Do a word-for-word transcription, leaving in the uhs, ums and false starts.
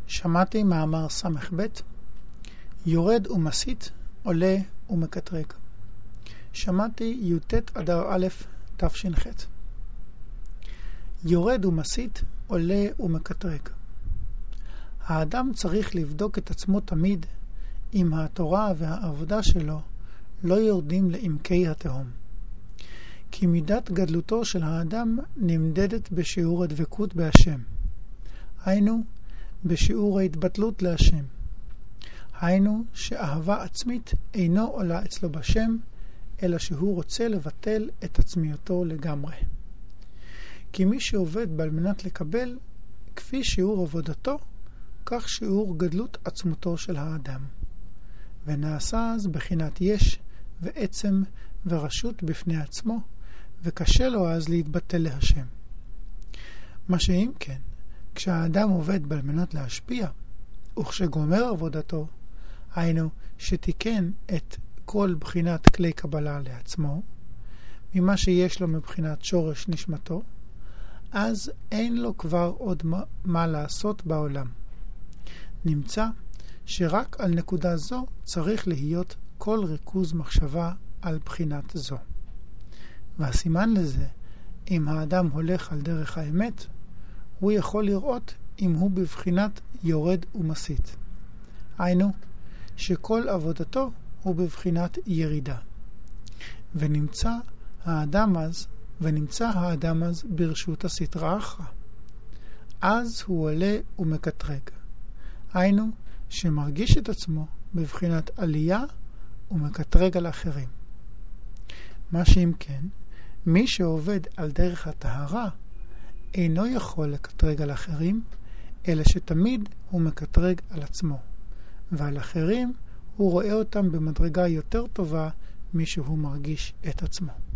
שמעתי מאמר סמך ב' יורד ומסית, עולה ומקטרג. שמעתי י"ט אדר א' תש"ח. יורד ומסית, עולה ומקטרג. האדם צריך לבדוק את עצמו תמיד אם התורה והעבודה שלו לא יורדים לעמקי התהום. כי מידת גדלותו של האדם נמדדת בשיעור הדבקות בהשם. היינו, בשיעור ההתבטלות להשם. היינו שאהבה עצמית אינו עולה אצלו בשם, אלא שהוא רוצה לבטל את עצמיותו לגמרי. כי מי שעובד על מנת לקבל, כפי שיעור עבודתו, כך שיעור גדלות עצמותו של האדם. ונעשה אז בחינת יש ועצם ורשות בפני עצמו, וקשה לו אז להתבטל להשם. מה שאם כן, כשהאדם עובד על מנת להשפיע, וכשגומר עבודתו, היינו שתיקן את כל בחינת כלי קבלה לעצמו, ממה שיש לו מבחינת שורש נשמתו, אז אין לו כבר עוד מה, מה לעשות בעולם. נמצא שרק על נקודה זו צריך להיות כל ריכוז מחשבה על בחינת זו. והסימן לזה, אם האדם הולך על דרך האמת, הוא יכול לראות אם הוא בבחינת יורד ומסית. היינו, שכל עבודתו הוא בבחינת ירידה. ונמצא האדם אז, ונמצא האדם אז ברשות הסתרא אחרא. אז הוא עולה ומקטרג. היינו, שמרגיש את עצמו בבחינת עלייה ומקטרג על אחרים. מה שאם כן, מי שעובד על דרך הטהרה אינו יכול לקטרג על אחרים, אלא שתמיד הוא מקטרג על עצמו, ועל אחרים הוא רואה אותם במדרגה יותר טובה משהוא מרגיש את עצמו.